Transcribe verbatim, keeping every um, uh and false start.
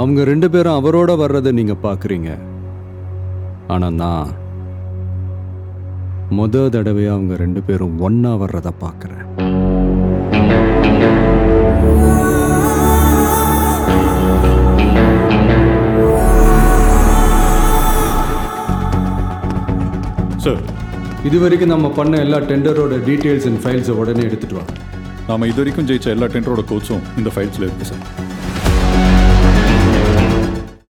அவங்க ரெண்டு பேரும் அவரோட வர்றதை நீங்க பார்க்குறீங்க. ஆனா நான் முத தடவையா அவங்க ரெண்டு பேரும் ஒண்ணா வர்றதை பார்க்குறேன். சார், இது வரைக்கும் நம்ம பண்ண எல்லா டெண்டரோட டீட்டெயில்ஸ் அண்ட் ஃபைல்ஸை உடனே எடுத்துட்டு வா. நாம இது வரைக்கும் ஜெயிச்ச எல்லா டெண்டரோட கோச்சும் இந்த ஃபைல்ஸில் இருக்கு சார்.